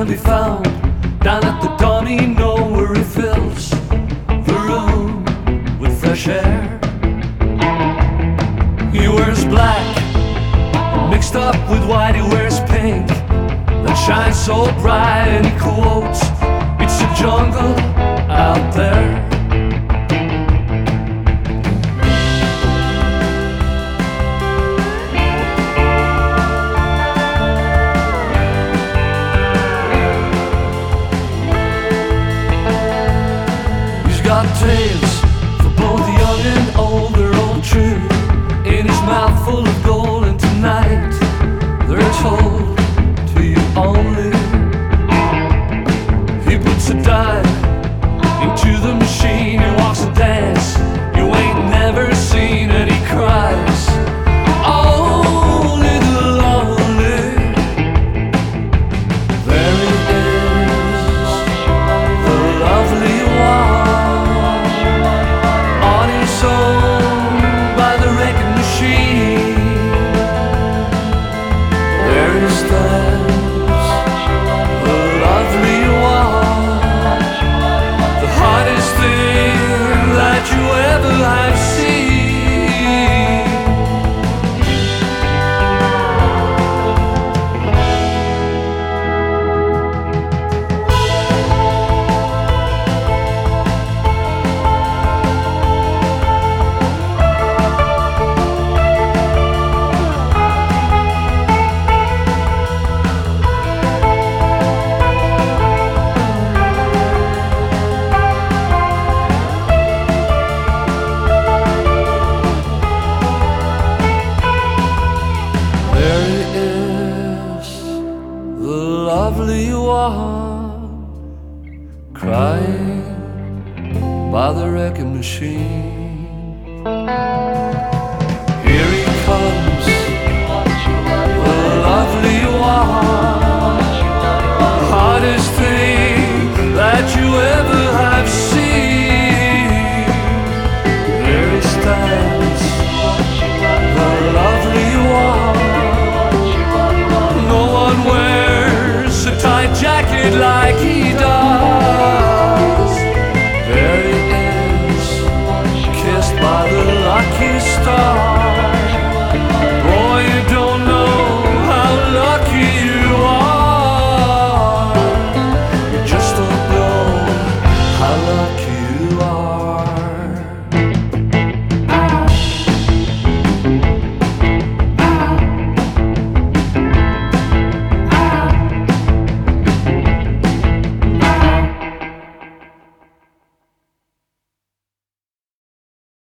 can be found down at the Domino, where he fills the room with fresh air. He wears black mixed up with white. He wears pink that shines so bright, and he quotes, "It's a jungle out there." Tales for both young and old, they're all true. In his mouth full of gold, and tonight they're told to you only. He puts a dime into the machine, he walks a dance you ain't never seen, and he cries, "Oh, little lonely." There he is, the lovely one, by the wrecking machine. There he stands, the lovely one, the hardest thing that you ever have seen. Lovely one, crying by the wrecking machine. Here he comes, the lovely one.